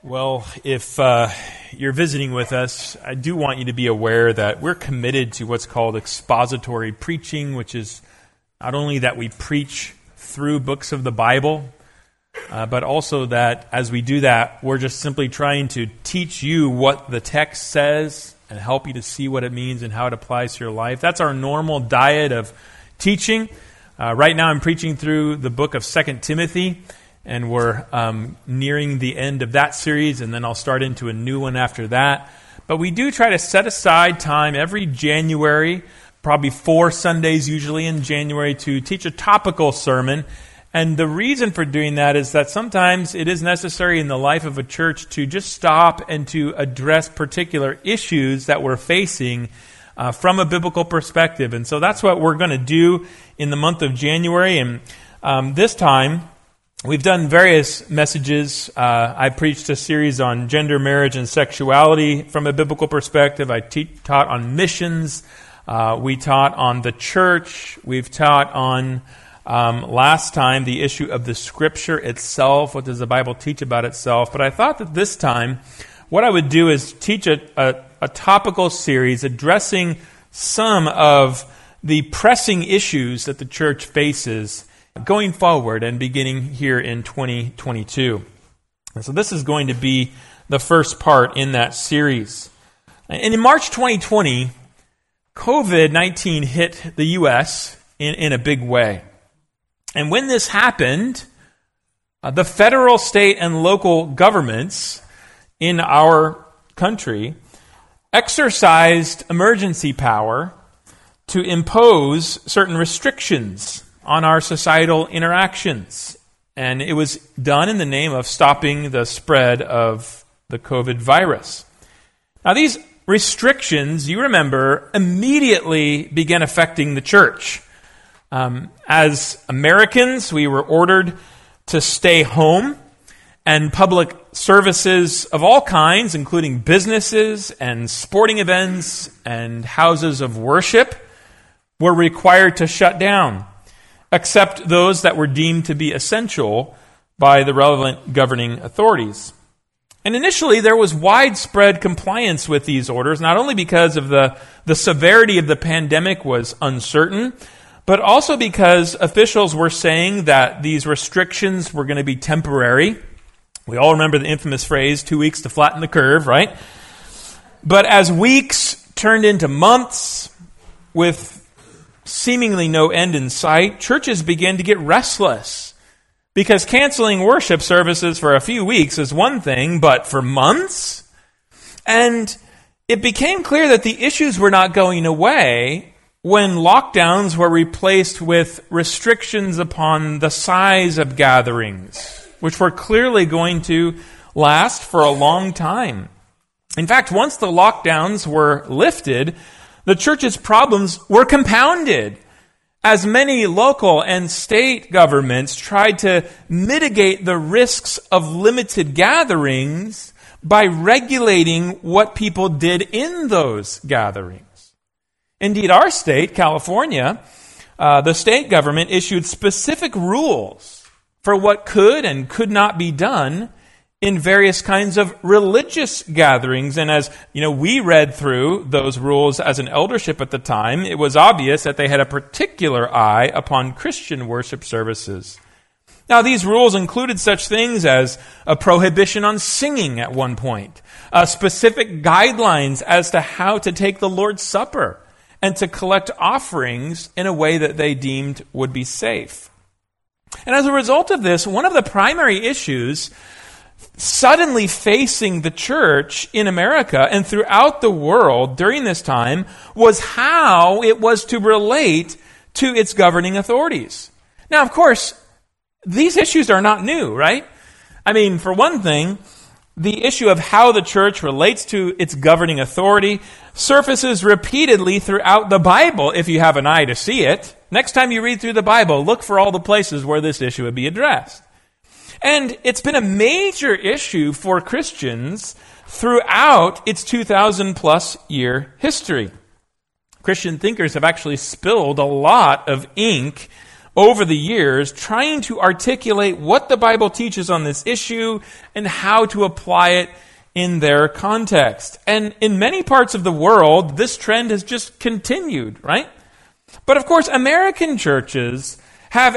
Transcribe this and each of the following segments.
Well, if you're visiting with us, I do want you to be aware that we're committed to what's called expository preaching, which is not only that we preach through books of the Bible, but also that as we do that, we're just simply trying to teach you what the text says and help you to see what it means and how it applies to your life. That's our normal diet of teaching. Right now I'm preaching through the book of 2 Timothy. And we're nearing the end of that series, and then I'll start into a new one after that. But we do try to set aside time every January, probably 4 Sundays usually in January, to teach a topical sermon. And the reason for doing that is that sometimes it is necessary in the life of a church to just stop and to address particular issues that we're facing from a biblical perspective. And so that's what we're going to do in the month of January. And this time, we've done various messages. I preached a series on gender, marriage, and sexuality from a biblical perspective. I taught on missions. We taught on the church. We've taught on, last time, the issue of the Scripture itself. What does the Bible teach about itself? But I thought that this time, what I would do is teach a topical series addressing some of the pressing issues that the church faces going forward and beginning here in 2022. And so this is going to be the first part in that series. And in March 2020, COVID-19 hit the U.S. in a big way. And when this happened, the federal, state, and local governments in our country exercised emergency power to impose certain restrictions on our societal interactions. And it was done in the name of stopping the spread of the COVID virus. Now, these restrictions, you remember, immediately began affecting the church. As Americans, we were ordered to stay home, and public services of all kinds, including businesses and sporting events and houses of worship, were required to shut down, except those that were deemed to be essential by the relevant governing authorities. And initially, there was widespread compliance with these orders, not only because of the severity of the pandemic was uncertain, but also because officials were saying that these restrictions were going to be temporary. We all remember the infamous phrase, 2 weeks to flatten the curve, right? But as weeks turned into months, with seemingly no end in sight, churches began to get restless because canceling worship services for a few weeks is one thing, but for months? And it became clear that the issues were not going away when lockdowns were replaced with restrictions upon the size of gatherings, which were clearly going to last for a long time. In fact, once the lockdowns were lifted, the church's problems were compounded as many local and state governments tried to mitigate the risks of limited gatherings by regulating what people did in those gatherings. Indeed, our state, California, the state government issued specific rules for what could and could not be done in various kinds of religious gatherings. And as we read through those rules as an eldership at the time, it was obvious that they had a particular eye upon Christian worship services. Now, these rules included such things as a prohibition on singing at one point, specific guidelines as to how to take the Lord's Supper and to collect offerings in a way that they deemed would be safe. And as a result of this, one of the primary issues suddenly facing the church in America and throughout the world during this time was how it was to relate to its governing authorities. Now, of course, these issues are not new, right? I mean, for one thing, the issue of how the church relates to its governing authority surfaces repeatedly throughout the Bible if you have an eye to see it. Next time you read through the Bible, look for all the places where this issue would be addressed. And it's been a major issue for Christians throughout its 2,000-plus year history. Christian thinkers have actually spilled a lot of ink over the years trying to articulate what the Bible teaches on this issue and how to apply it in their context. And in many parts of the world, this trend has just continued, right? But of course, American churches have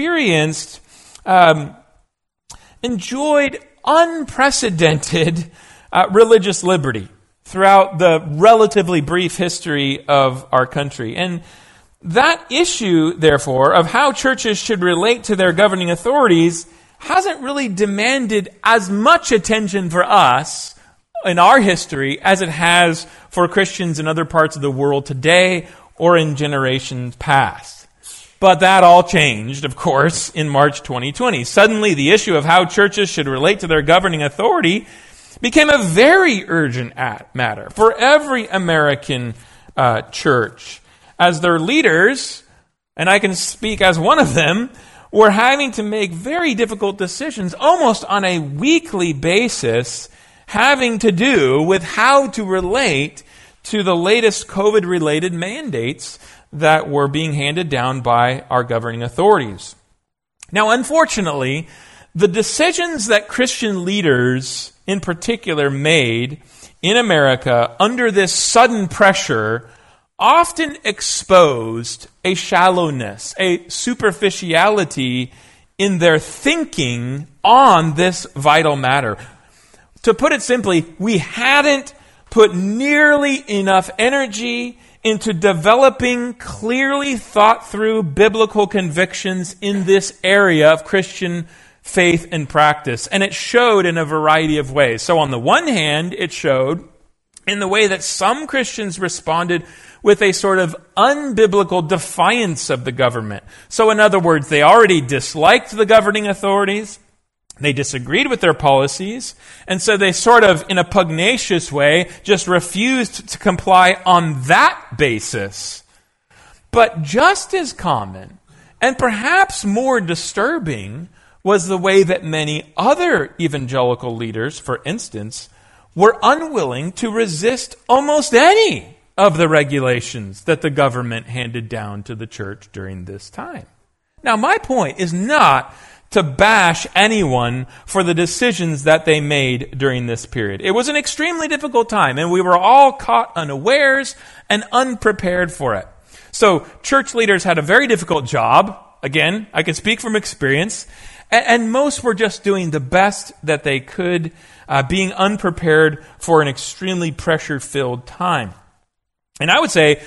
enjoyed unprecedented religious liberty throughout the relatively brief history of our country. And that issue, therefore, of how churches should relate to their governing authorities hasn't really demanded as much attention for us in our history as it has for Christians in other parts of the world today or in generations past. But that all changed, of course, in March 2020. Suddenly, the issue of how churches should relate to their governing authority became a very urgent matter for every American church, as their leaders, and I can speak as one of them, were having to make very difficult decisions almost on a weekly basis, having to do with how to relate to the latest COVID-related mandates that were being handed down by our governing authorities. Now, unfortunately, the decisions that Christian leaders in particular made in America under this sudden pressure often exposed a shallowness, a superficiality in their thinking on this vital matter. To put it simply, we hadn't put nearly enough energy into developing clearly thought through biblical convictions in this area of Christian faith and practice. And it showed in a variety of ways. So on the one hand, it showed in the way that some Christians responded with a sort of unbiblical defiance of the government. So in other words, they already disliked the governing authorities. They disagreed with their policies, and so they sort of, in a pugnacious way, just refused to comply on that basis. But just as common, and perhaps more disturbing, was the way that many other evangelical leaders, for instance, were unwilling to resist almost any of the regulations that the government handed down to the church during this time. Now, my point is not to bash anyone for the decisions that they made during this period. It was an extremely difficult time, and we were all caught unawares and unprepared for it. So church leaders had a very difficult job. Again, I can speak from experience. And most were just doing the best that they could, being unprepared for an extremely pressure-filled time. And I would say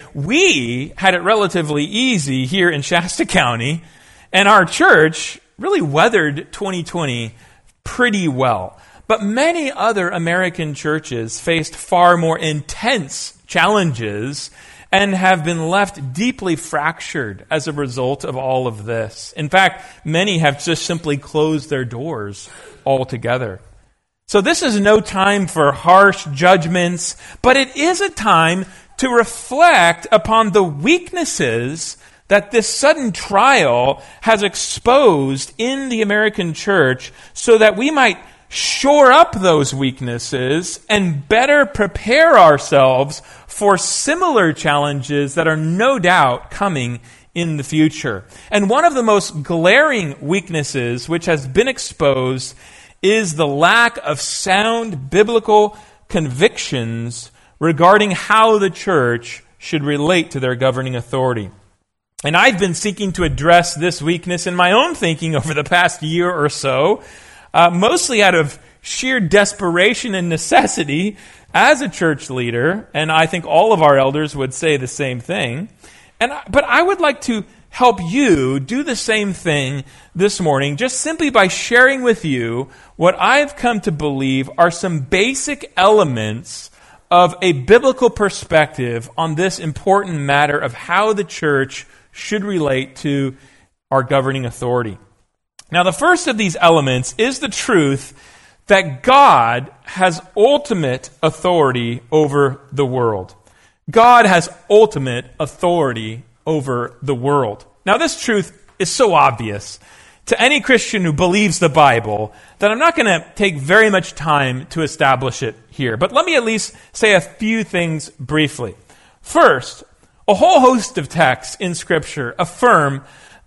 we had it relatively easy here in Shasta County, and our church really weathered 2020 pretty well. But many other American churches faced far more intense challenges and have been left deeply fractured as a result of all of this. In fact, many have just simply closed their doors altogether. So this is no time for harsh judgments, but it is a time to reflect upon the weaknesses that this sudden trial has exposed in the American church so that we might shore up those weaknesses and better prepare ourselves for similar challenges that are no doubt coming in the future. And one of the most glaring weaknesses which has been exposed is the lack of sound biblical convictions regarding how the church should relate to their governing authority. And I've been seeking to address this weakness in my own thinking over the past year or so, mostly out of sheer desperation and necessity as a church leader, and I think all of our elders would say the same thing. But I would like to help you do the same thing this morning, just simply by sharing with you what I've come to believe are some basic elements of a biblical perspective on this important matter of how the church should relate to our governing authority. Now, the first of these elements is the truth that God has ultimate authority over the world. God has ultimate authority over the world. Now, this truth is so obvious to any Christian who believes the Bible that I'm not going to take very much time to establish it here. But let me at least say a few things briefly. First, a whole host of texts in Scripture affirm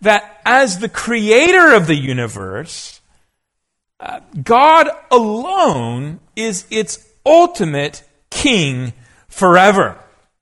that as the creator of the universe, God alone is its ultimate king forever.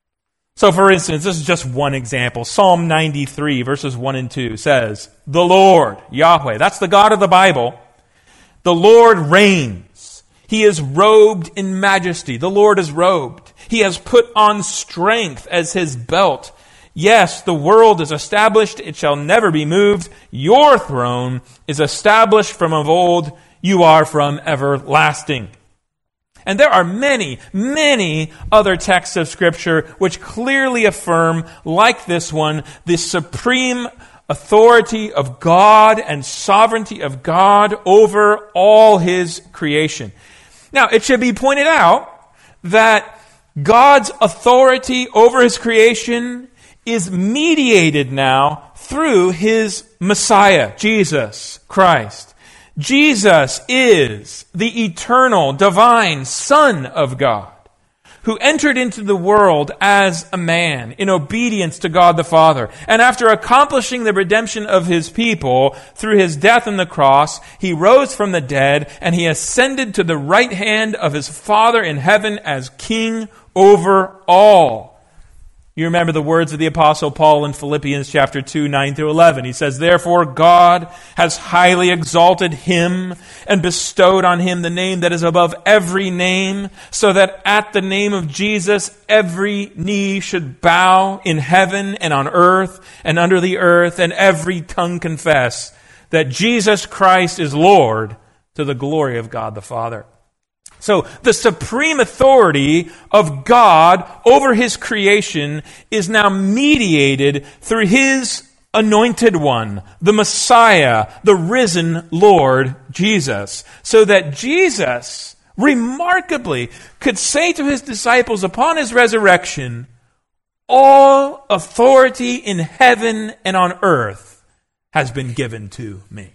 So for instance, this is just one example. Psalm 93 verses 1 and 2 says, "The Lord, Yahweh," that's the God of the Bible, "the Lord reigns. He is robed in majesty." The Lord is robed. "He has put on strength as his belt. Yes, the world is established. It shall never be moved. Your throne is established from of old. You are from everlasting." And there are many, many other texts of Scripture which clearly affirm, like this one, the supreme authority of God and sovereignty of God over all his creation. Now, it should be pointed out that God's authority over his creation is mediated now through his Messiah, Jesus Christ. Jesus is the eternal, divine Son of God, who entered into the world as a man in obedience to God the Father. And after accomplishing the redemption of his people through his death on the cross, he rose from the dead and he ascended to the right hand of his Father in heaven as King over all. You remember the words of the Apostle Paul in Philippians chapter 2, 9 through 11. He says, "Therefore God has highly exalted him and bestowed on him the name that is above every name, so that at the name of Jesus every knee should bow in heaven and on earth and under the earth, and every tongue confess that Jesus Christ is Lord, to the glory of God the Father." So the supreme authority of God over his creation is now mediated through his anointed one, the Messiah, the risen Lord Jesus. So that Jesus, remarkably, could say to his disciples upon his resurrection, "All authority in heaven and on earth has been given to me."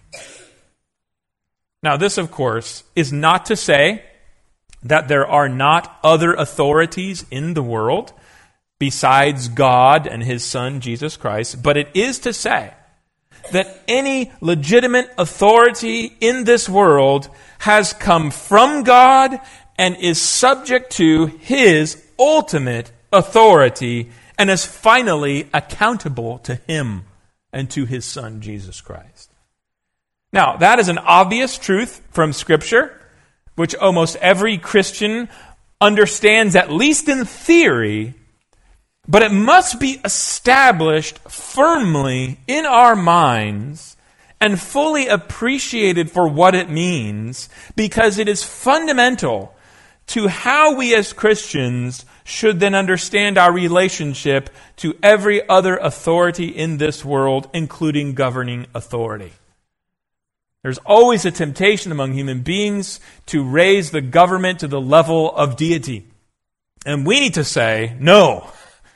Now this, of course, is not to say that there are not other authorities in the world besides God and his Son, Jesus Christ, but it is to say that any legitimate authority in this world has come from God and is subject to his ultimate authority and is finally accountable to him and to his Son, Jesus Christ. Now, that is an obvious truth from Scripture, which almost every Christian understands, at least in theory, but it must be established firmly in our minds and fully appreciated for what it means, because it is fundamental to how we as Christians should then understand our relationship to every other authority in this world, including governing authority. There's always a temptation among human beings to raise the government to the level of deity. And we need to say, no,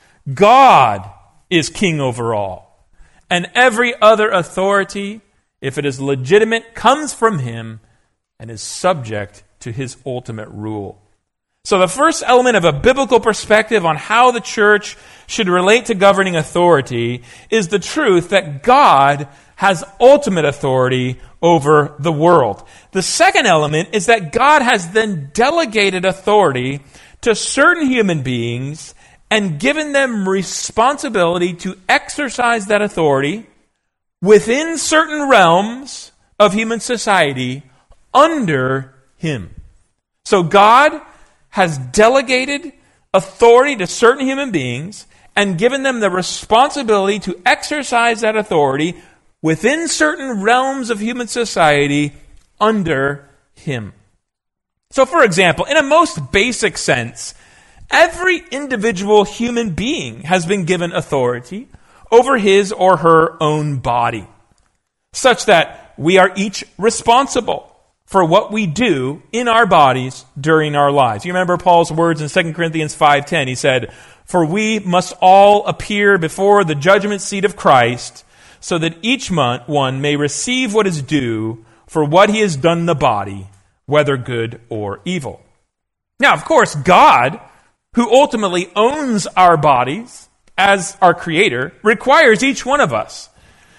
God is king over all. And every other authority, if it is legitimate, comes from him and is subject to his ultimate rule. So the first element of a biblical perspective on how the church should relate to governing authority is the truth that God has ultimate authority over the world. The second element is that God has then delegated authority to certain human beings and given them responsibility to exercise that authority within certain realms of human society under him. So God has delegated authority to certain human beings and given them the responsibility to exercise that authority within certain realms of human society under him. So, for example, in a most basic sense, every individual human being has been given authority over his or her own body, such that we are each responsible for what we do in our bodies during our lives. You remember Paul's words in 2 Corinthians 5:10. He said, "For we must all appear before the judgment seat of Christ, so that each one may receive what is due for what he has done in the body, whether good or evil." Now, of course, God, who ultimately owns our bodies as our creator, requires each one of us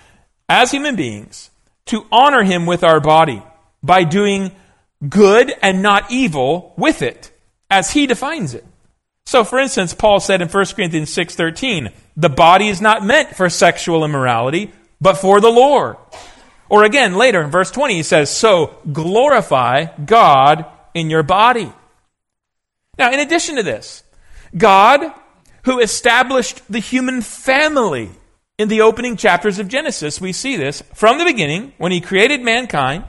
as human beings, to honor him with our body by doing good and not evil with it, as he defines it. So, for instance, Paul said in 1 Corinthians 6:13, the body is not meant for sexual immorality, but for the Lord. Or again, later in verse 20, he says, so glorify God in your body. Now, in addition to this, God, who established the human family in the opening chapters of Genesis, we see this from the beginning, when he created mankind,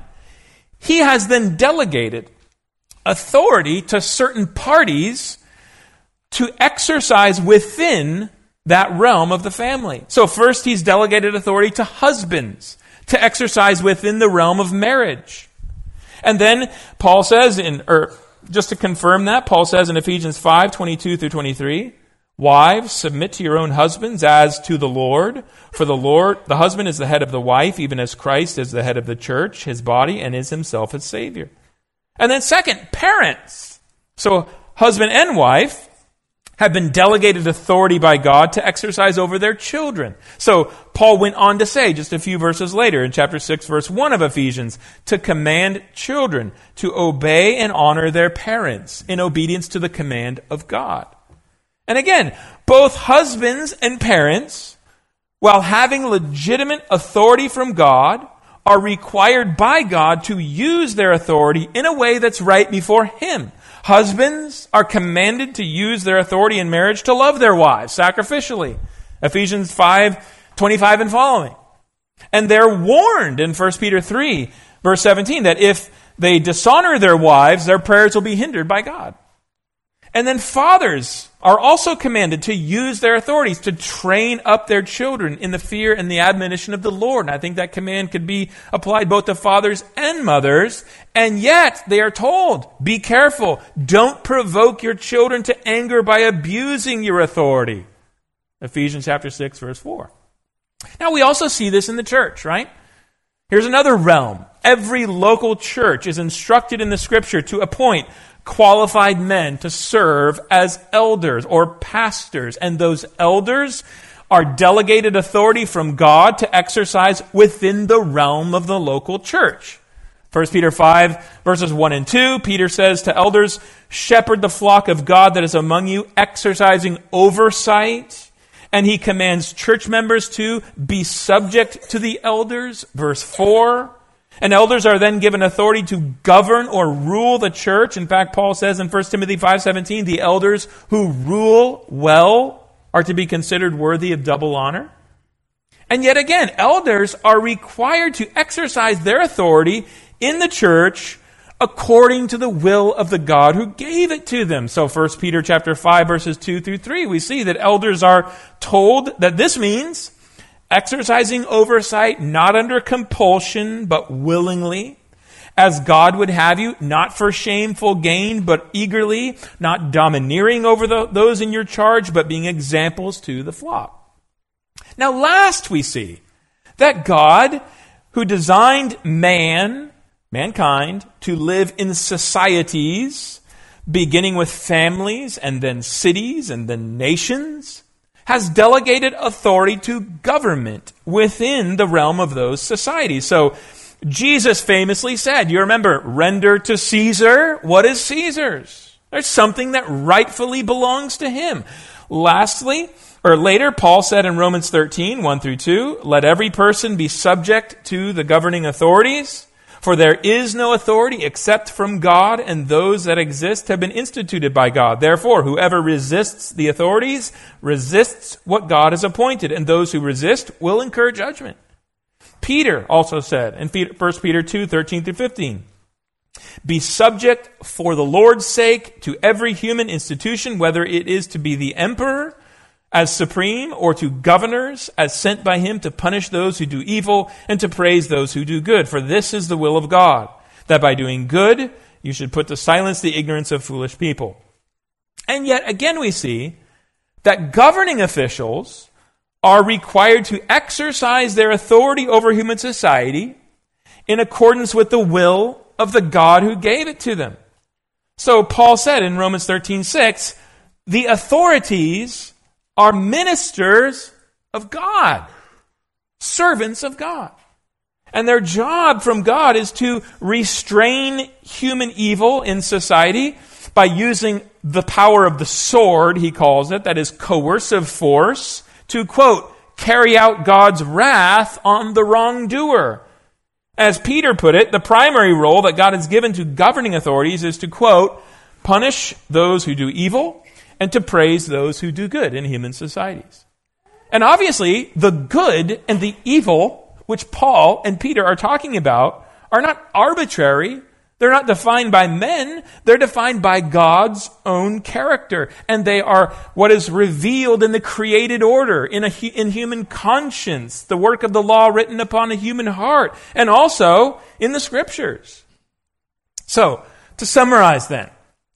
he has then delegated authority to certain parties to exercise within that realm of the family. So first, he's delegated authority to husbands to exercise within the realm of marriage. And then Paul says, just to confirm that, Paul says in Ephesians 5:22 through 23, wives, submit to your own husbands as to the Lord. For the husband is the head of the wife, even as Christ is the head of the church, his body, and is himself its Savior. And then second, parents. So husband and wife have been delegated authority by God to exercise over their children. So Paul went on to say, just a few verses later, in chapter 6, verse 1 of Ephesians, to command children to obey and honor their parents in obedience to the command of God. And again, both husbands and parents, while having legitimate authority from God, are required by God to use their authority in a way that's right before him. Husbands are commanded to use their authority in marriage to love their wives sacrificially. Ephesians 5:25 and following. And they're warned in 1 Peter 3, verse 17, that if they dishonor their wives, their prayers will be hindered by God. And then fathers are also commanded to use their authorities to train up their children in the fear and the admonition of the Lord. And I think that command could be applied both to fathers and mothers. And yet they are told, be careful. Don't provoke your children to anger by abusing your authority. Ephesians chapter 6, verse 4. Now we also see this in the church, right? Here's another realm. Every local church is instructed in the Scripture to appoint qualified men to serve as elders or pastors. And those elders are delegated authority from God to exercise within the realm of the local church. 1 Peter 5, verses 1 and 2, Peter says to elders, shepherd the flock of God that is among you, exercising oversight. And he commands church members to be subject to the elders. Verse 4. And elders are then given authority to govern or rule the church. In fact, Paul says in 1 Timothy 5:17, the elders who rule well are to be considered worthy of double honor. And yet again, elders are required to exercise their authority in the church according to the will of the God who gave it to them. So 1 Peter chapter 5, verses 2 through 3, we see that elders are told that this means exercising oversight not under compulsion, but willingly, as God would have you, not for shameful gain, but eagerly, not domineering over those in your charge, but being examples to the flock. Now last we see that God, who designed mankind, to live in societies, beginning with families, and then cities, and then nations, has delegated authority to government within the realm of those societies. So Jesus famously said, you remember, render to Caesar what is Caesar's. There's something that rightfully belongs to him. Later, Paul said in Romans 13, 1 through 2, let every person be subject to the governing authorities, for there is no authority except from God, and those that exist have been instituted by God. Therefore, whoever resists the authorities resists what God has appointed, and those who resist will incur judgment. Peter also said in 1 Peter 2, 13 through 15, be subject for the Lord's sake to every human institution, whether it is to be the emperor as supreme, or to governors as sent by him to punish those who do evil and to praise those who do good. For this is the will of God, that by doing good you should put to silence the ignorance of foolish people. And yet again we see that governing officials are required to exercise their authority over human society in accordance with the will of the God who gave it to them. So Paul said in Romans 13:6, the authorities are ministers of God. servants of God. And their job from God is to restrain human evil in society by using the power of the sword, he calls it, that is coercive force, to, quote, carry out God's wrath on the wrongdoer. As Peter put it, the primary role that God has given to governing authorities is to, quote, punish those who do evil and to praise those who do good in human societies. And obviously, the good and the evil which Paul and Peter are talking about are not arbitrary. They're not defined by men. They're defined by God's own character. And they are what is revealed in the created order, in human conscience, the work of the law written upon a human heart, and also in the Scriptures. So, to summarize then,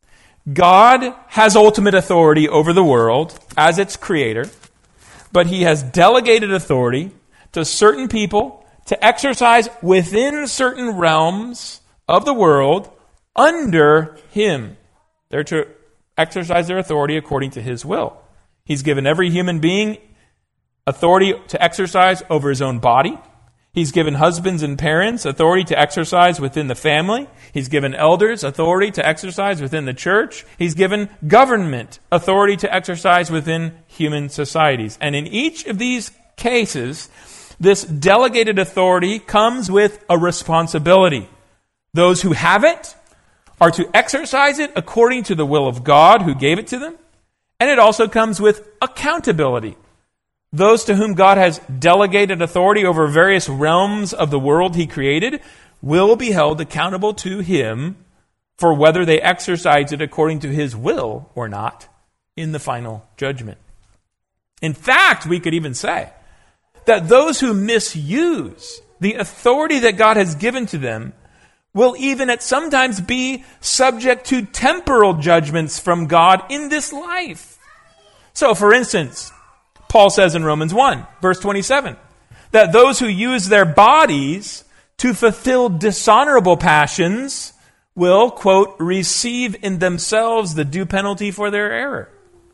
God has ultimate authority over the world as its creator, but he has delegated authority to certain people to exercise within certain realms of the world under him. They're to exercise their authority according to his will. He's given every human being authority to exercise over his own body. He's given husbands and parents authority to exercise within the family. He's given elders authority to exercise within the church. He's given government authority to exercise within human societies. And in each of these cases, this delegated authority comes with a responsibility. Those who have it are to exercise it according to the will of God who gave it to them. And it also comes with accountability. Those to whom God has delegated authority over various realms of the world he created will be held accountable to him for whether they exercise it according to his will or not in the final judgment. In fact, we could even say that those who misuse the authority that God has given to them will even at sometimes be subject to temporal judgments from God in this life. So, for instance, Paul says in Romans 1, verse 27, that those who use their bodies to fulfill dishonorable passions will, quote, receive in themselves the due penalty for their error.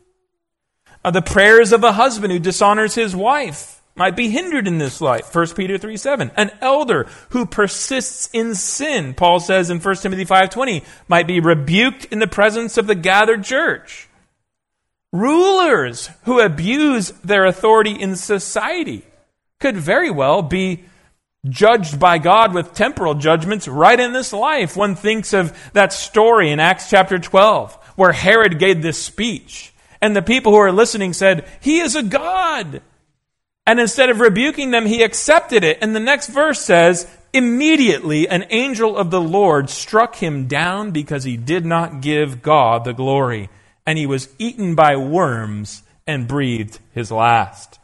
The prayers of a husband who dishonors his wife might be hindered in this life. 1 Peter 3:7. An elder who persists in sin, Paul says in 1 Timothy 5:20, might be rebuked in the presence of the gathered church. Rulers who abuse their authority in society could very well be judged by God with temporal judgments right in this life. One thinks of that story in Acts chapter 12, where Herod gave this speech, and the people who were listening said, "He is a god." And instead of rebuking them, he accepted it. And the next verse says, immediately an angel of the Lord struck him down because he did not give God the glory. And he was eaten by worms and breathed his last.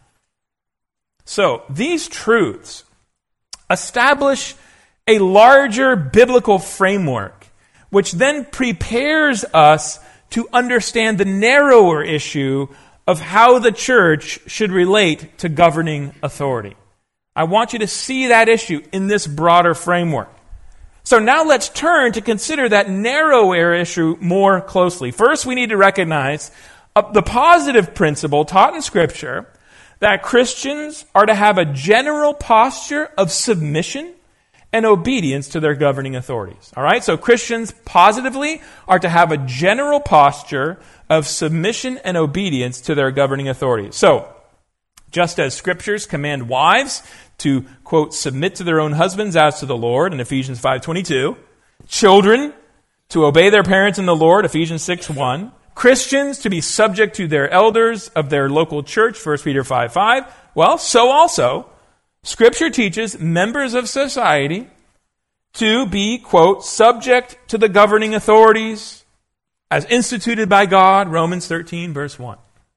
So, these truths establish a larger biblical framework, which then prepares us to understand the narrower issue of how the church should relate to governing authority. I want you to see that issue in this broader framework. So now let's turn to consider that narrower issue more closely. First, we need to recognize the positive principle taught in Scripture that Christians are to have a general posture of submission and obedience to their governing authorities. All right? So Christians positively are to have a general posture of submission and obedience to their governing authorities. So, just as Scriptures command wives to, quote, submit to their own husbands as to the Lord in Ephesians 5:22, children to obey their parents in the Lord, Ephesians 6:1, Christians to be subject to their elders of their local church, 1 Peter 5:5, well, so also, Scripture teaches members of society to be, quote, subject to the governing authorities as instituted by God, Romans 13, verse 1.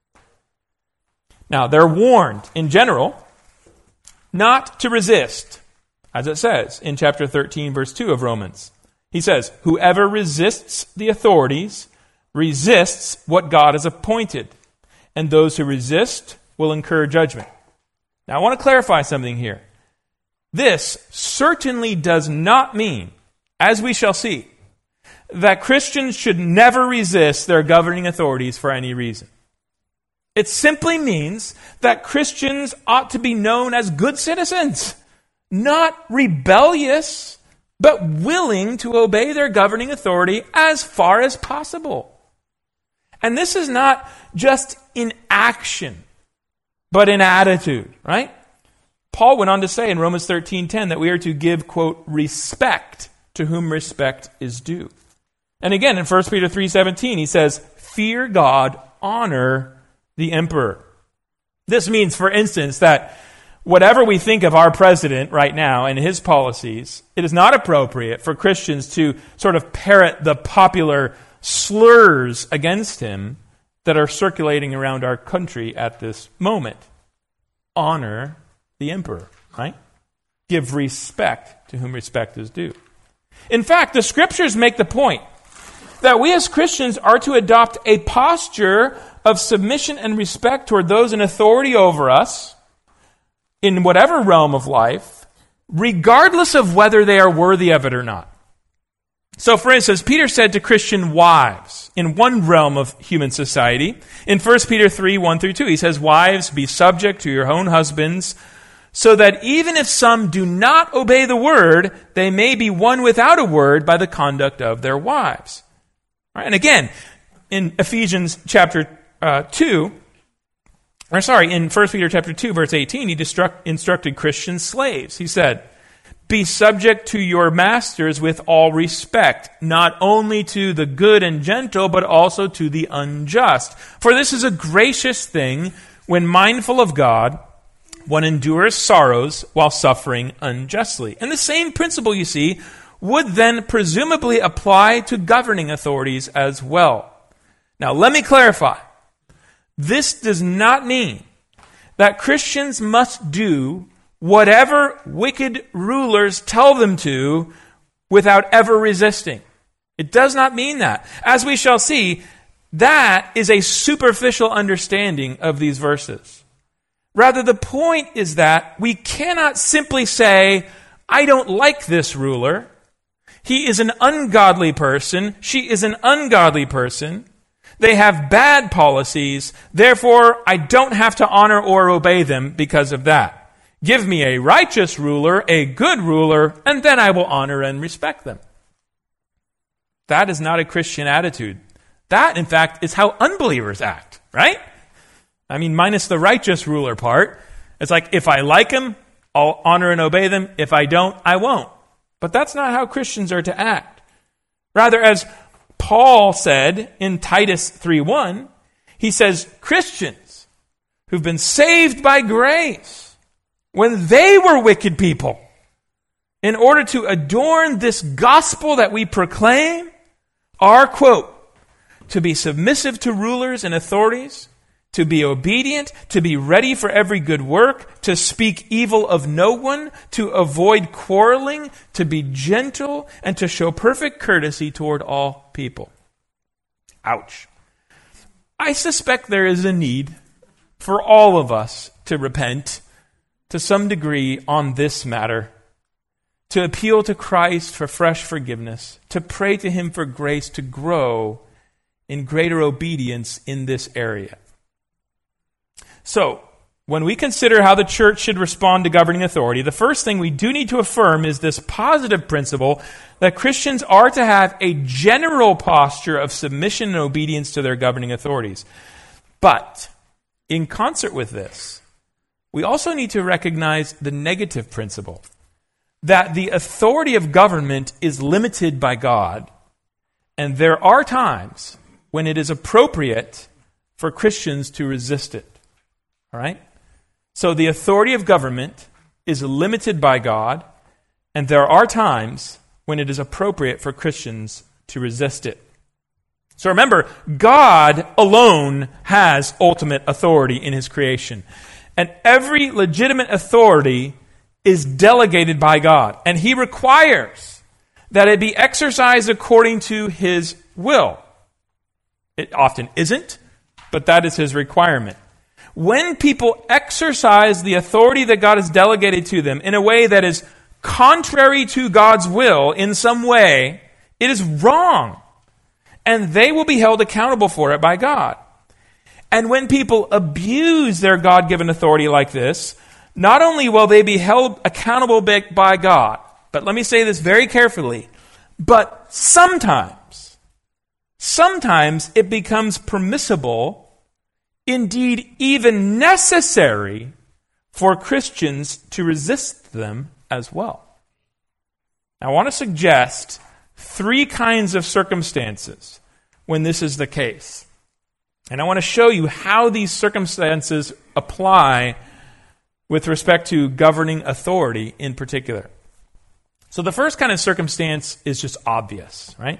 Now, they're warned, in general, not to resist, as it says in chapter 13, verse 2 of Romans. He says, whoever resists the authorities resists what God has appointed, and those who resist will incur judgment. Now, I want to clarify something here. This certainly does not mean, as we shall see, that Christians should never resist their governing authorities for any reason. It simply means that Christians ought to be known as good citizens, not rebellious, but willing to obey their governing authority as far as possible. And this is not just in action, but in attitude, right? Paul went on to say in Romans 13:10 that we are to give, quote, respect to whom respect is due. And again, in 1 Peter 3:17, he says, fear God, honor the emperor. This means, for instance, that whatever we think of our president right now and his policies, it is not appropriate for Christians to sort of parrot the popular slurs against him that are circulating around our country at this moment. Honor the emperor, right? Give respect to whom respect is due. In fact, the scriptures make the point that we as Christians are to adopt a posture of submission and respect toward those in authority over us in whatever realm of life, regardless of whether they are worthy of it or not. So, for instance, Peter said to Christian wives in one realm of human society, in 1 Peter 3:1-2, he says, wives, be subject to your own husbands, so that even if some do not obey the word, they may be won without a word by the conduct of their wives. Right? And again, in Ephesians chapter 2, in 1 Peter chapter 2, verse 18, he instructed Christian slaves. He said, be subject to your masters with all respect, not only to the good and gentle, but also to the unjust. For this is a gracious thing when mindful of God, one endures sorrows while suffering unjustly. And the same principle, you see, would then presumably apply to governing authorities as well. Now, let me clarify. This does not mean that Christians must do whatever wicked rulers tell them to without ever resisting. It does not mean that. As we shall see, that is a superficial understanding of these verses. Rather, the point is that we cannot simply say, I don't like this ruler. He is an ungodly person. She is an ungodly person. They have bad policies. Therefore, I don't have to honor or obey them because of that. Give me a righteous ruler, a good ruler, and then I will honor and respect them. That is not a Christian attitude. That, in fact, is how unbelievers act, right? I mean, minus the righteous ruler part. It's like, if I like him, I'll honor and obey them. If I don't, I won't. But that's not how Christians are to act. Rather, as Paul said in Titus 3:1, he says, Christians who've been saved by grace, when they were wicked people, in order to adorn this gospel that we proclaim, are, quote, to be submissive to rulers and authorities, to be obedient, to be ready for every good work, to speak evil of no one, to avoid quarreling, to be gentle, and to show perfect courtesy toward all people. Ouch. I suspect there is a need for all of us to repent to some degree on this matter, to appeal to Christ for fresh forgiveness, to pray to Him for grace to grow in greater obedience in this area. So, when we consider how the church should respond to governing authority, the first thing we do need to affirm is this positive principle that Christians are to have a general posture of submission and obedience to their governing authorities. But, in concert with this, we also need to recognize the negative principle, that the authority of government is limited by God, and there are times when it is appropriate for Christians to resist it. All right? So the authority of government is limited by God, and there are times when it is appropriate for Christians to resist it. So remember, God alone has ultimate authority in His creation. And every legitimate authority is delegated by God. And He requires that it be exercised according to His will. It often isn't, but that is His requirement. When people exercise the authority that God has delegated to them in a way that is contrary to God's will in some way, it is wrong. And they will be held accountable for it by God. And when people abuse their God-given authority like this, not only will they be held accountable by God, but let me say this very carefully, but sometimes it becomes permissible, indeed even necessary, for Christians to resist them as well. Now, I want to suggest 3 kinds of circumstances when this is the case. And I want to show you how these circumstances apply with respect to governing authority in particular. So the first kind of circumstance is just obvious, right?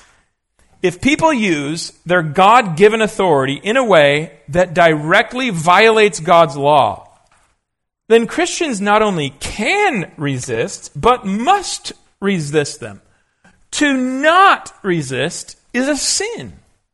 If people use their God-given authority in a way that directly violates God's law, then Christians not only can resist, but must resist them. To not resist is a sin.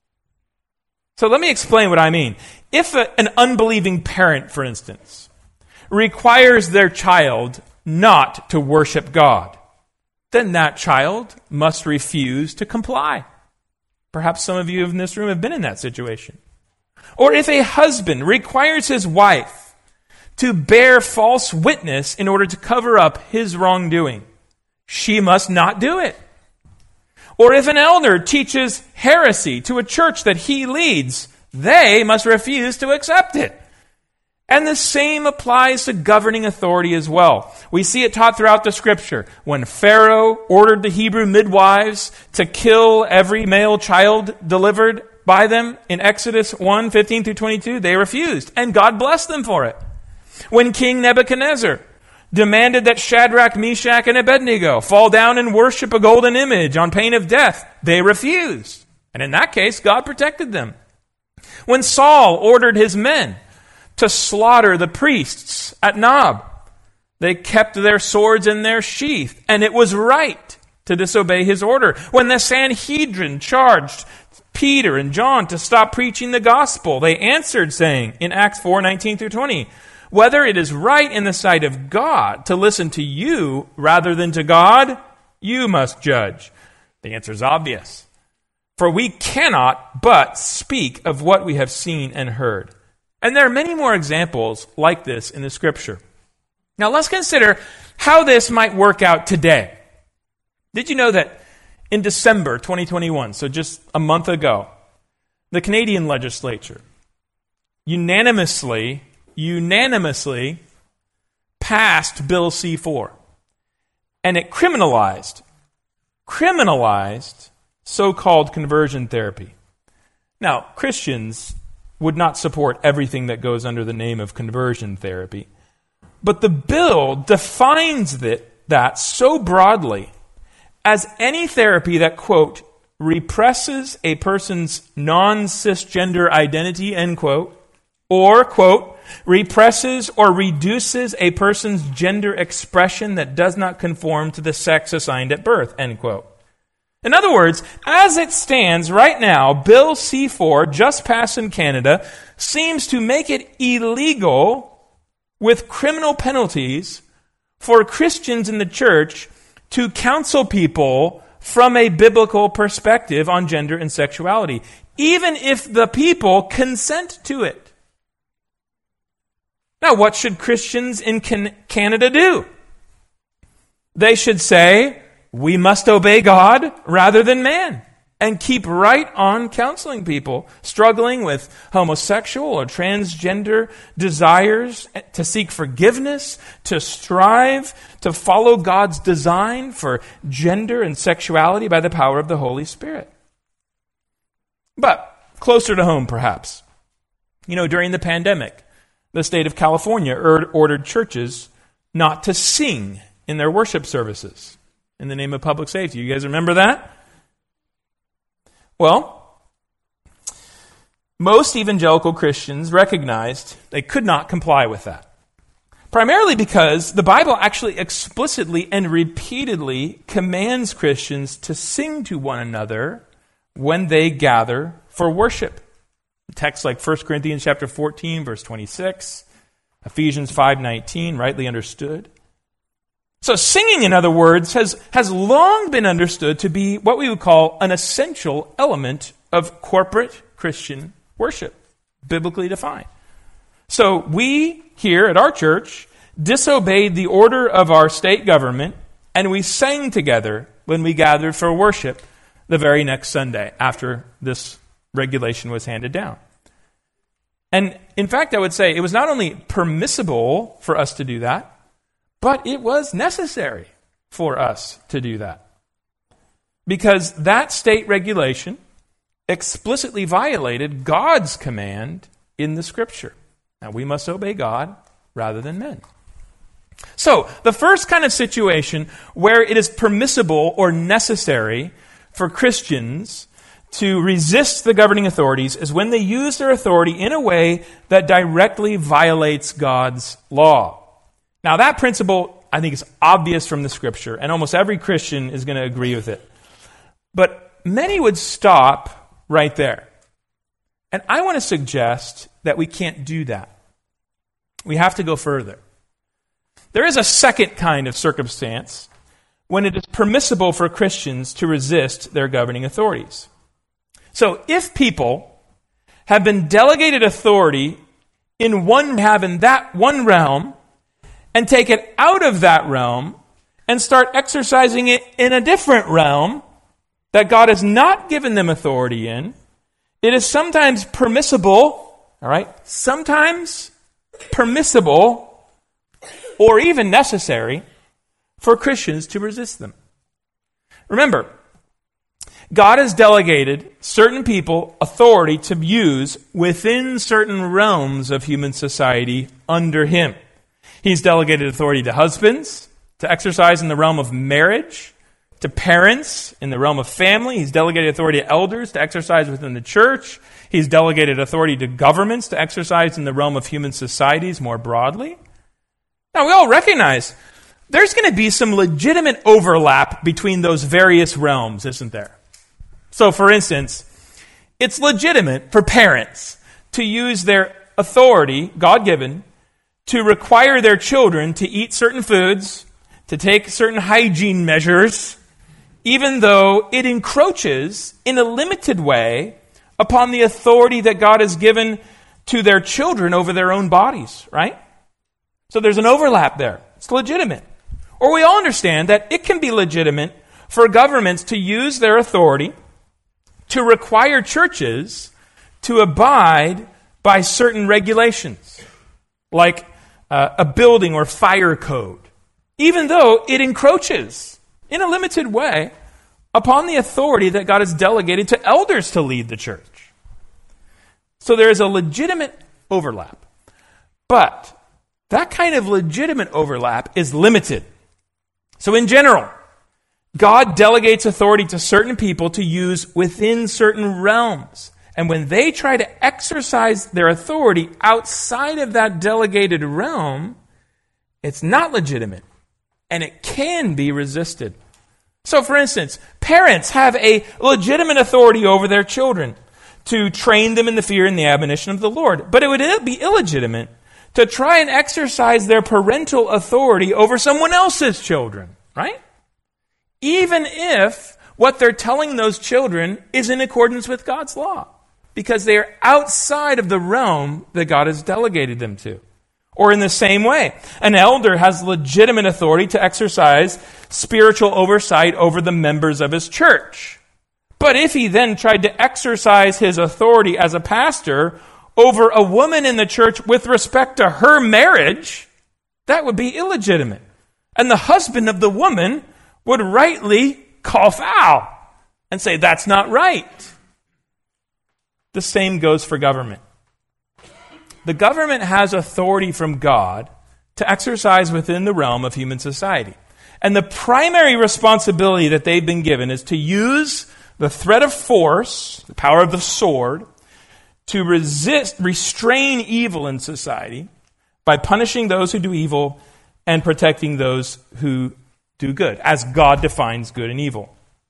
So let me explain what I mean. If an unbelieving parent, for instance, requires their child not to worship God, then that child must refuse to comply. Perhaps some of you in this room have been in that situation. Or if a husband requires his wife to bear false witness in order to cover up his wrongdoing, she must not do it. Or if an elder teaches heresy to a church that he leads, they must refuse to accept it. And the same applies to governing authority as well. We see it taught throughout the Scripture. When Pharaoh ordered the Hebrew midwives to kill every male child delivered by them in Exodus 1:15-22, they refused, and God blessed them for it. When King Nebuchadnezzar demanded that Shadrach, Meshach, and Abednego fall down and worship a golden image on pain of death, they refused. And in that case, God protected them. When Saul ordered his men to slaughter the priests at Nob, they kept their swords in their sheath, and it was right to disobey his order. When the Sanhedrin charged Peter and John to stop preaching the gospel, they answered, saying in Acts 4:19-20, whether it is right in the sight of God to listen to you rather than to God, you must judge. The answer is obvious. For we cannot but speak of what we have seen and heard. And there are many more examples like this in the Scripture. Now let's consider how this might work out today. Did you know that in December 2021, so just a month ago, the Canadian legislature unanimously passed Bill C-4, and it criminalized so-called conversion therapy. Now, Christians would not support everything that goes under the name of conversion therapy, but the bill defines that so broadly as any therapy that, quote, represses a person's non-cisgender identity, end quote, or, quote, represses or reduces a person's gender expression that does not conform to the sex assigned at birth, end quote. In other words, as it stands right now, Bill C-4, just passed in Canada, seems to make it illegal with criminal penalties for Christians in the church to counsel people from a biblical perspective on gender and sexuality, even if the people consent to it. Now, what should Christians in Canada do? They should say, we must obey God rather than man, and keep right on counseling people struggling with homosexual or transgender desires, to seek forgiveness, to strive to follow God's design for gender and sexuality by the power of the Holy Spirit. But closer to home, perhaps. During the pandemic, the state of California ordered churches not to sing in their worship services in the name of public safety. You guys remember that? Well, most evangelical Christians recognized they could not comply with that. Primarily because the Bible actually explicitly and repeatedly commands Christians to sing to one another when they gather for worship. Texts like 1 Corinthians chapter 14, verse 26, Ephesians 5:19, rightly understood. So singing, in other words, has long been understood to be what we would call an essential element of corporate Christian worship. biblically defined. So we here at our church disobeyed the order of our state government, and we sang together when we gathered for worship the very next Sunday after this regulation was handed down. And in fact, I would say it was not only permissible for us to do that, but it was necessary for us to do that. Because that state regulation explicitly violated God's command in the Scripture. Now, we must obey God rather than men. So, the first kind of situation where it is permissible or necessary for Christians to resist the governing authorities is when they use their authority in a way that directly violates God's law. Now, that principle, I think, is obvious from the Scripture, and almost every Christian is going to agree with it. But many would stop right there. And I want to suggest that we can't do that. We have to go further. There is a second kind of circumstance when it is permissible for Christians to resist their governing authorities. So if people have been delegated authority in that one realm and take it out of that realm and start exercising it in a different realm that God has not given them authority in, it is sometimes permissible, all right? Sometimes permissible or even necessary for Christians to resist them. Remember, God has delegated certain people authority to use within certain realms of human society under Him. He's delegated authority to husbands to exercise in the realm of marriage, to parents in the realm of family. He's delegated authority to elders to exercise within the church. He's delegated authority to governments to exercise in the realm of human societies more broadly. Now, we all recognize there's going to be some legitimate overlap between those various realms, isn't there? So, for instance, it's legitimate for parents to use their authority, God-given, to require their children to eat certain foods, to take certain hygiene measures, even though it encroaches in a limited way upon the authority that God has given to their children over their own bodies, right? So there's an overlap there. It's legitimate. Or we all understand that it can be legitimate for governments to use their authority to require churches to abide by certain regulations, like a building or fire code, even though it encroaches in a limited way upon the authority that God has delegated to elders to lead the church. So there is a legitimate overlap. But that kind of legitimate overlap is limited. So in general, God delegates authority to certain people to use within certain realms. And when they try to exercise their authority outside of that delegated realm, it's not legitimate. And it can be resisted. So, for instance, parents have a legitimate authority over their children to train them in the fear and the admonition of the Lord. But it would be illegitimate to try and exercise their parental authority over someone else's children, right? Even if what they're telling those children is in accordance with God's law, because they are outside of the realm that God has delegated them to. Or in the same way, an elder has legitimate authority to exercise spiritual oversight over the members of his church. But if he then tried to exercise his authority as a pastor over a woman in the church with respect to her marriage, that would be illegitimate. And the husband of the woman would rightly call foul and say, that's not right. The same goes for government. The government has authority from God to exercise within the realm of human society. And the primary responsibility that they've been given is to use the threat of force, the power of the sword, to restrain evil in society by punishing those who do evil and protecting those who do good, as God defines good and evil.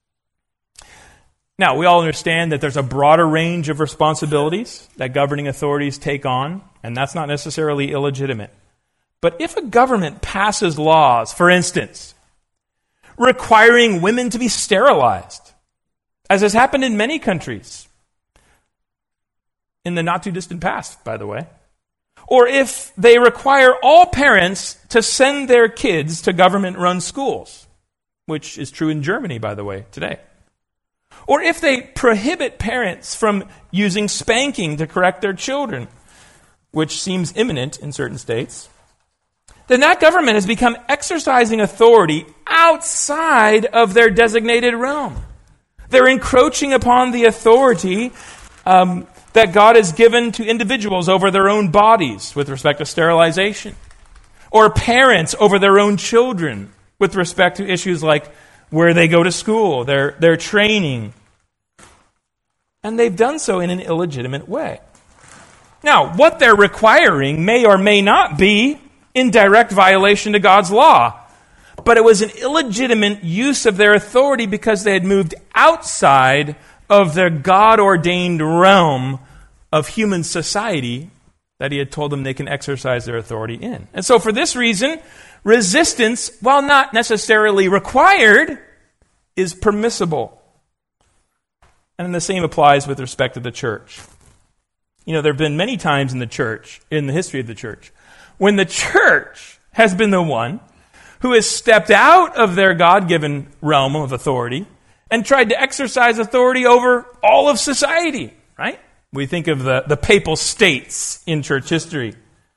Now, we all understand that there's a broader range of responsibilities that governing authorities take on, and that's not necessarily illegitimate. But if a government passes laws, for instance, requiring women to be sterilized, as has happened in many countries, in the not-too-distant past, by the way. Or if they require all parents to send their kids to government-run schools, which is true in Germany, by the way, today. Or if they prohibit parents from using spanking to correct their children, which seems imminent in certain states, then that government has become exercising authority outside of their designated realm. They're encroaching upon the authority that God has given to individuals over their own bodies with respect to sterilization, or parents over their own children with respect to issues like where they go to school, their training. And they've done so in an illegitimate way. Now, what they're requiring may or may not be in direct violation to God's law, but it was an illegitimate use of their authority because they had moved outside of their God-ordained realm of human society that he had told them they can exercise their authority in. And so for this reason, resistance, while not necessarily required, is permissible. And the same applies with respect to the church. You know, there have been many times in the church, in the history of the church, when the church has been the one who has stepped out of their God-given realm of authority and tried to exercise authority over all of society, right? We think of the papal states in church history.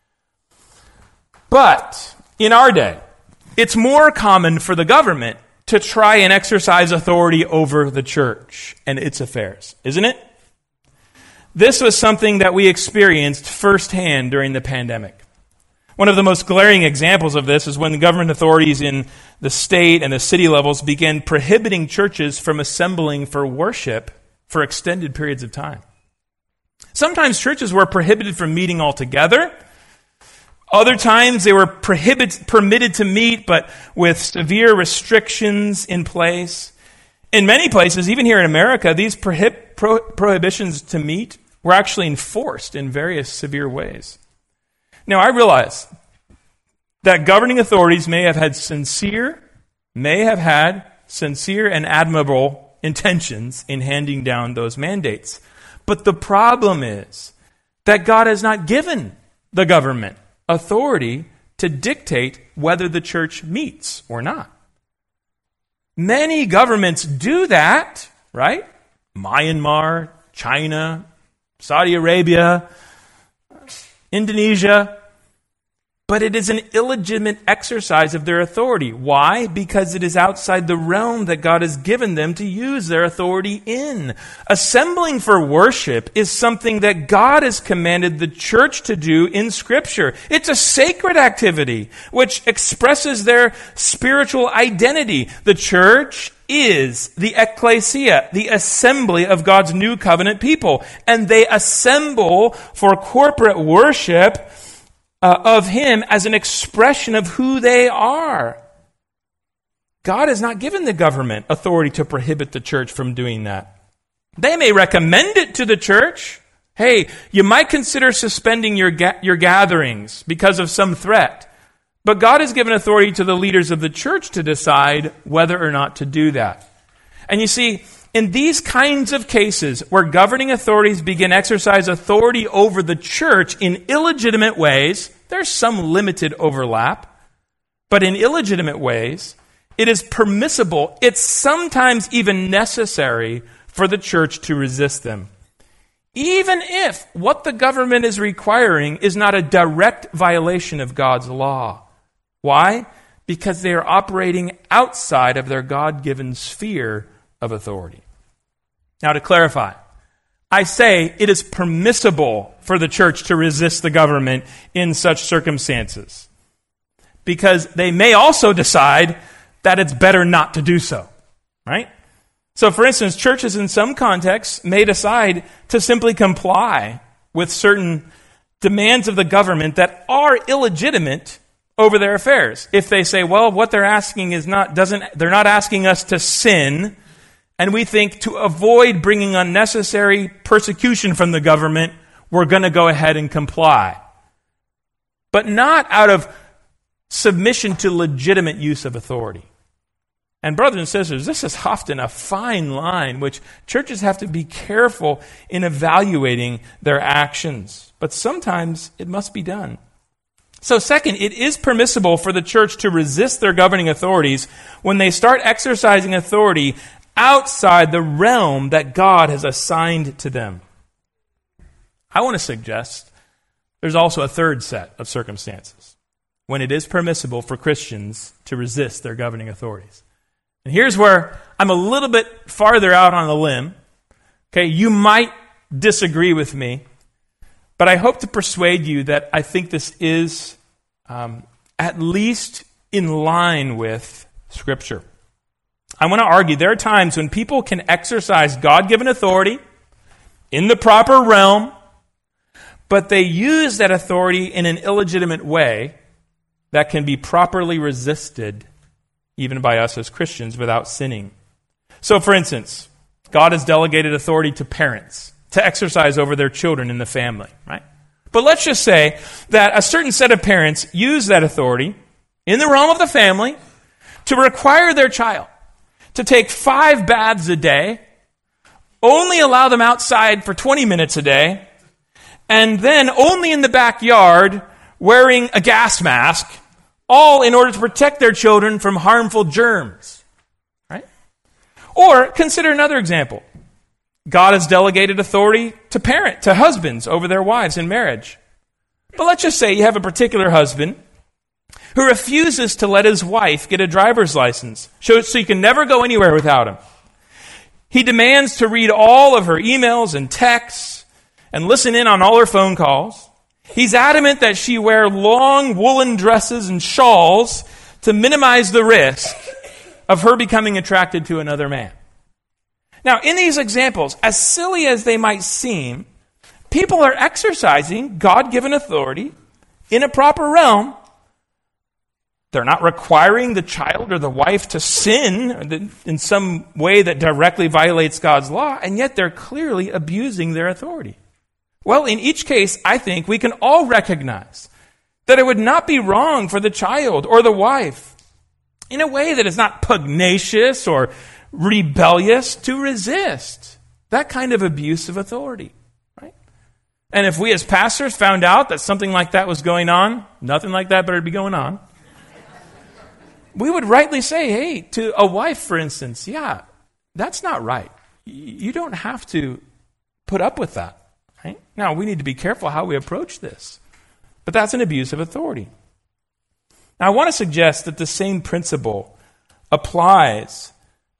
But in our day, it's more common for the government to try and exercise authority over the church and its affairs, isn't it? This was something that we experienced firsthand during the pandemic. One of the most glaring examples of this is when the government authorities in the state and the city levels began prohibiting churches from assembling for worship for extended periods of time. Sometimes churches were prohibited from meeting altogether. Other times they were permitted to meet, but with severe restrictions in place. In many places, even here in America, these prohibitions to meet were actually enforced in various severe ways. Now, I realize that governing authorities may have had sincere and admirable intentions in handing down those mandates. But the problem is that God has not given the government authority to dictate whether the church meets or not. Many governments do that, right? Myanmar, China, Saudi Arabia, Indonesia. But it is an illegitimate exercise of their authority. Why? Because it is outside the realm that God has given them to use their authority in. Assembling for worship is something that God has commanded the church to do in Scripture. It's a sacred activity which expresses their spiritual identity. The church is the ecclesia, the assembly of God's new covenant people. And they assemble for corporate worship of Him as an expression of who they are. God has not given the government authority to prohibit the church from doing that. They may recommend it to the church. Hey, you might consider suspending your gatherings because of some threat. But God has given authority to the leaders of the church to decide whether or not to do that. And you see, in these kinds of cases where governing authorities begin exercise authority over the church in illegitimate ways, there's some limited overlap, but in illegitimate ways, it is permissible, it's sometimes even necessary for the church to resist them. Even if what the government is requiring is not a direct violation of God's law. Why? Because they are operating outside of their God-given sphere of authority. Now, to clarify, I say it is permissible for the church to resist the government in such circumstances, because they may also decide that it's better not to do so, right? So, for instance, churches in some contexts may decide to simply comply with certain demands of the government that are illegitimate over their affairs. If they say, well, what they're asking is they're not asking us to sin, and we think to avoid bringing unnecessary persecution from the government, we're going to go ahead and comply. But not out of submission to legitimate use of authority. And brothers and sisters, this is often a fine line which churches have to be careful in evaluating their actions. But sometimes it must be done. So second, it is permissible for the church to resist their governing authorities when they start exercising authority outside the realm that God has assigned to them. I want to suggest there's also a third set of circumstances when it is permissible for Christians to resist their governing authorities. And here's where I'm a little bit farther out on a limb. Okay, you might disagree with me, but I hope to persuade you that I think this is at least in line with Scripture. I want to argue there are times when people can exercise God-given authority in the proper realm, but they use that authority in an illegitimate way that can be properly resisted even by us as Christians without sinning. So, for instance, God has delegated authority to parents to exercise over their children in the family, right? But let's just say that a certain set of parents use that authority in the realm of the family to require their child to take 5 baths a day, only allow them outside for 20 minutes a day, and then only in the backyard wearing a gas mask, all in order to protect their children from harmful germs. Right? Or consider another example. God has delegated authority to husbands over their wives in marriage. But let's just say you have a particular husband who refuses to let his wife get a driver's license so you can never go anywhere without him. He demands to read all of her emails and texts and listen in on all her phone calls. He's adamant that she wear long woolen dresses and shawls to minimize the risk of her becoming attracted to another man. Now, in these examples, as silly as they might seem, people are exercising God-given authority in a proper realm. They're not requiring the child or the wife to sin in some way that directly violates God's law, and yet they're clearly abusing their authority. Well, in each case, I think we can all recognize that it would not be wrong for the child or the wife, in a way that is not pugnacious or rebellious, to resist that kind of abuse of authority. Right? And if we as pastors found out that something like that was going on, nothing like that better be going on, we would rightly say, hey, to a wife, for instance, yeah, that's not right. You don't have to put up with that. Right? Now, we need to be careful how we approach this. But that's an abuse of authority. Now, I want to suggest that the same principle applies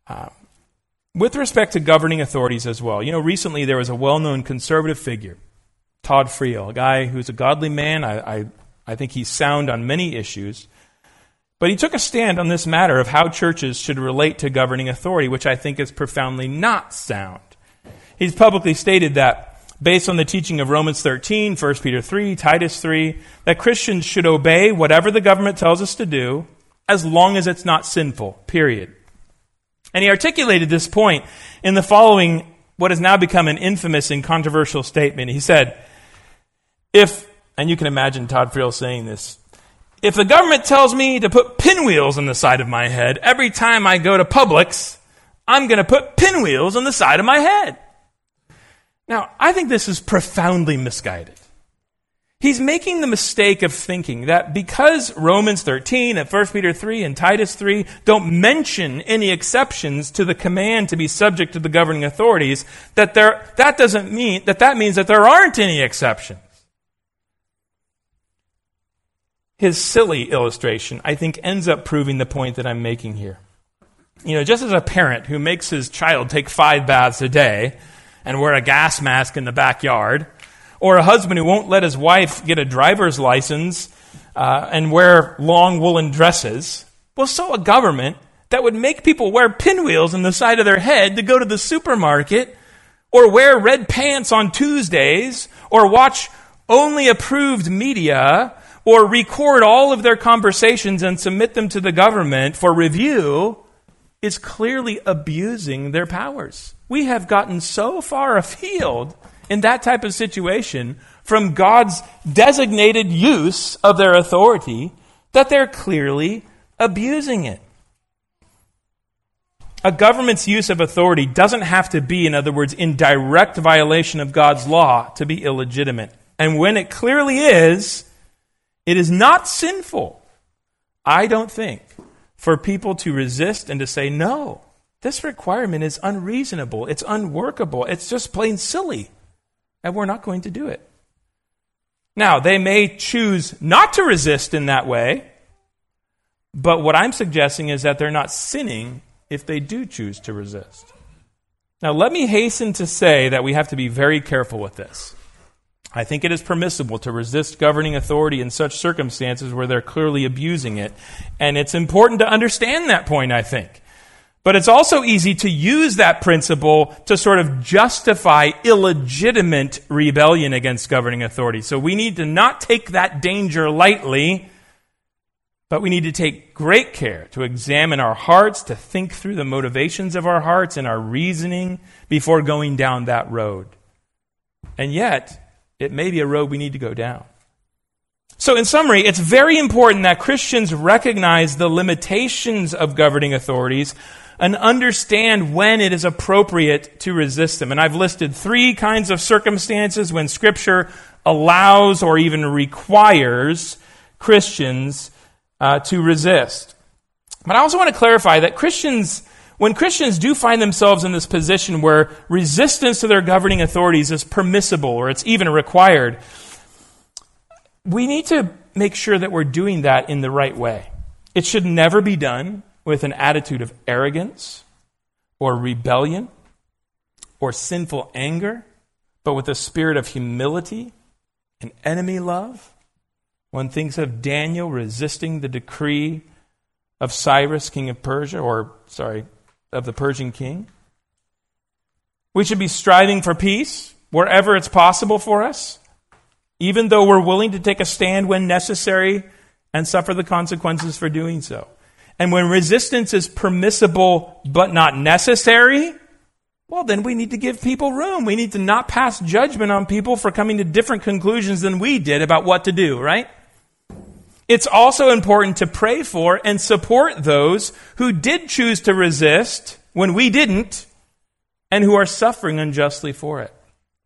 with respect to governing authorities as well. You know, recently there was a well-known conservative figure, Todd Friel, a guy who's a godly man. I think he's sound on many issues. But he took a stand on this matter of how churches should relate to governing authority, which I think is profoundly not sound. He's publicly stated that, based on the teaching of Romans 13, 1 Peter 3, Titus 3, that Christians should obey whatever the government tells us to do, as long as it's not sinful, period. And he articulated this point in the following, what has now become an infamous and controversial statement. He said, and you can imagine Todd Friel saying this, if the government tells me to put pinwheels on the side of my head every time I go to Publix, I'm going to put pinwheels on the side of my head. Now, I think this is profoundly misguided. He's making the mistake of thinking that because Romans 13 and 1 Peter 3 and Titus 3 don't mention any exceptions to the command to be subject to the governing authorities, that means that there aren't any exceptions. His silly illustration, I think, ends up proving the point that I'm making here. You know, just as a parent who makes his child take 5 baths a day and wear a gas mask in the backyard, or a husband who won't let his wife get a driver's license and wear long woolen dresses, well, so a government that would make people wear pinwheels on the side of their head to go to the supermarket, or wear red pants on Tuesdays, or watch only approved media, or record all of their conversations and submit them to the government for review, is clearly abusing their powers. We have gotten so far afield in that type of situation from God's designated use of their authority that they're clearly abusing it. A government's use of authority doesn't have to be, in other words, in direct violation of God's law to be illegitimate. And when it clearly is, it is not sinful, I don't think, for people to resist and to say, no, this requirement is unreasonable, it's unworkable, it's just plain silly, and we're not going to do it. Now, they may choose not to resist in that way, but what I'm suggesting is that they're not sinning if they do choose to resist. Now, let me hasten to say that we have to be very careful with this. I think it is permissible to resist governing authority in such circumstances where they're clearly abusing it, and it's important to understand that point, I think. But it's also easy to use that principle to sort of justify illegitimate rebellion against governing authority. So we need to not take that danger lightly, but we need to take great care to examine our hearts, to think through the motivations of our hearts and our reasoning before going down that road. And yet, it may be a road we need to go down. So in summary, it's very important that Christians recognize the limitations of governing authorities and understand when it is appropriate to resist them. And I've listed 3 kinds of circumstances when Scripture allows or even requires Christians to resist. But I also want to clarify that when Christians do find themselves in this position where resistance to their governing authorities is permissible or it's even required, we need to make sure that we're doing that in the right way. It should never be done with an attitude of arrogance or rebellion or sinful anger, but with a spirit of humility and enemy love. One thinks of Daniel resisting the decree of Cyrus, king of Persia, of the Persian king. We should be striving for peace wherever it's possible for us, even though we're willing to take a stand when necessary and suffer the consequences for doing so. And when resistance is permissible but not necessary, well, then we need to give people room. We need to not pass judgment on people for coming to different conclusions than we did about what to do, right? It's also important to pray for and support those who did choose to resist when we didn't and who are suffering unjustly for it.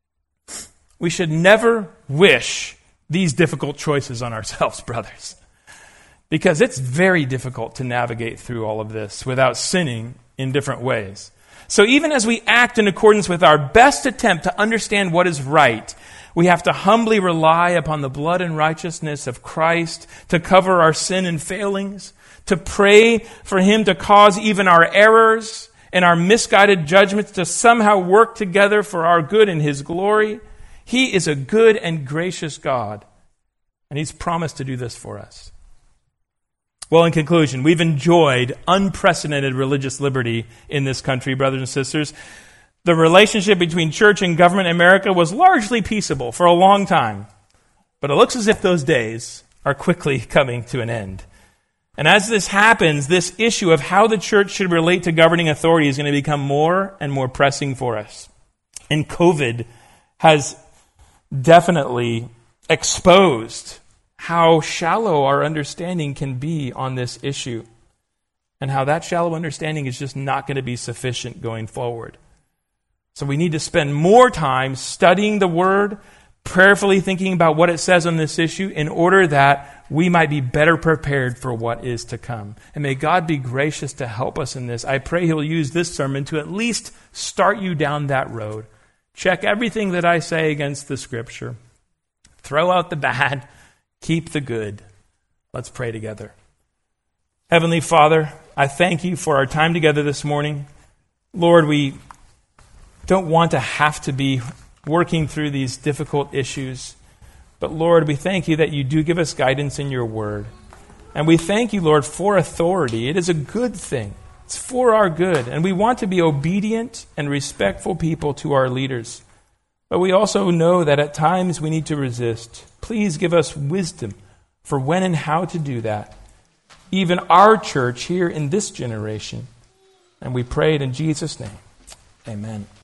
We should never wish these difficult choices on ourselves, brothers, because it's very difficult to navigate through all of this without sinning in different ways. So even as we act in accordance with our best attempt to understand what is right, we have to humbly rely upon the blood and righteousness of Christ to cover our sin and failings, to pray for Him to cause even our errors and our misguided judgments to somehow work together for our good and His glory. He is a good and gracious God, and He's promised to do this for us. Well, in conclusion, we've enjoyed unprecedented religious liberty in this country, brothers and sisters. The relationship between church and government in America was largely peaceable for a long time. But it looks as if those days are quickly coming to an end. And as this happens, this issue of how the church should relate to governing authority is going to become more and more pressing for us. And COVID has definitely exposed how shallow our understanding can be on this issue, and how that shallow understanding is just not going to be sufficient going forward. So we need to spend more time studying the Word, prayerfully thinking about what it says on this issue in order that we might be better prepared for what is to come. And may God be gracious to help us in this. I pray He'll use this sermon to at least start you down that road. Check everything that I say against the Scripture. Throw out the bad. Keep the good. Let's pray together. Heavenly Father, I thank You for our time together this morning. Lord, we don't want to have to be working through these difficult issues. But Lord, we thank You that You do give us guidance in Your Word. And we thank You, Lord, for authority. It is a good thing. It's for our good. And we want to be obedient and respectful people to our leaders. But we also know that at times we need to resist. Please give us wisdom for when and how to do that. Even our church here in this generation. And we pray it in Jesus' name. Amen.